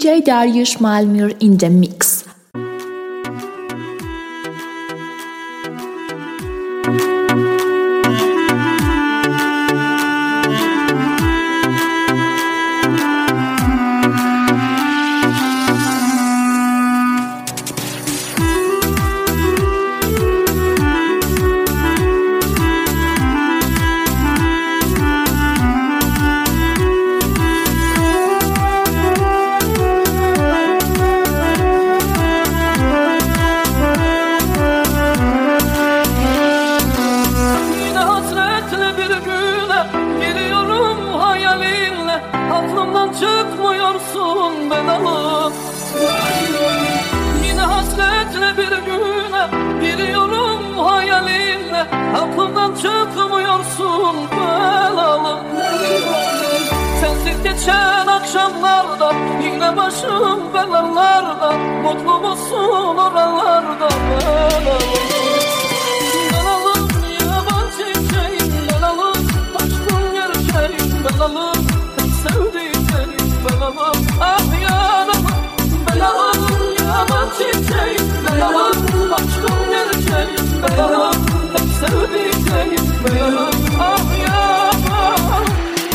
DJ Dariusz Malmur in the mix. Aklımdan çıkmıyorsun belalım. Yine hasretle bir güne giriyorum hayalinle. Aklımdan çıkmıyorsun belalım. Sensiz geçen akşamlarda yine başım belalarda. Mutlu musun oralarda belalım. Belalım yaban çiçeğim belalım. Aşkın gerçeğim belalım. Sevdiceğim belalım, ah yanım belalım, yaban çiçeğim belalım, aşkım gerçeğim belalım, hep sevdiceğim belalım, ah yanım.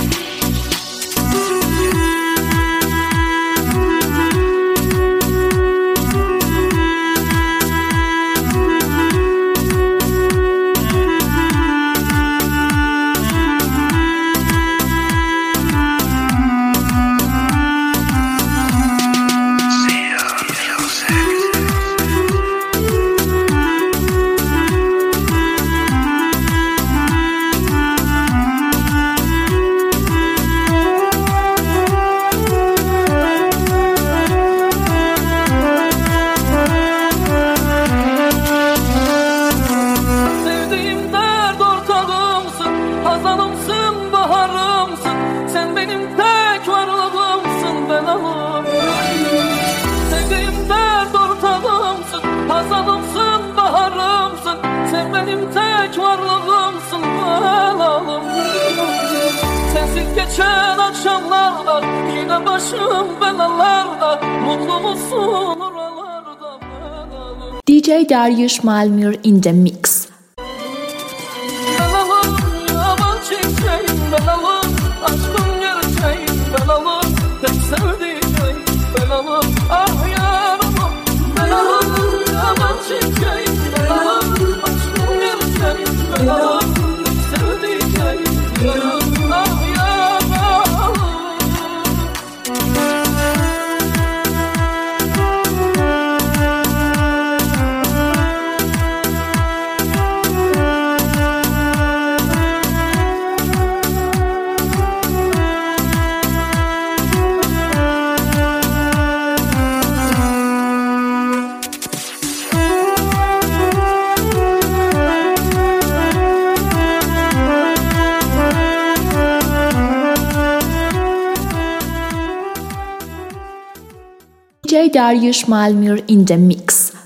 Sevdiğim dert ortağımsın, hazanımsın, baharımsın. Sen benim tek varlığımsın belalım. Sensiz geçen akşamlarda yine başım belalarda. Mutlu musun oralarda belalım. DJ Dariusz Malmur in the mix. Belalım yaban çiçeğim belalım, aşkın gerçeğim belalım, tek sevdiceğim belalım, ah yanım belalım, yaban çiçeğim belalım, aşkın gerçeğim belalım, tek sevdiceğim belalım, ah yanım. DJ Dariusz Malmur in the mix.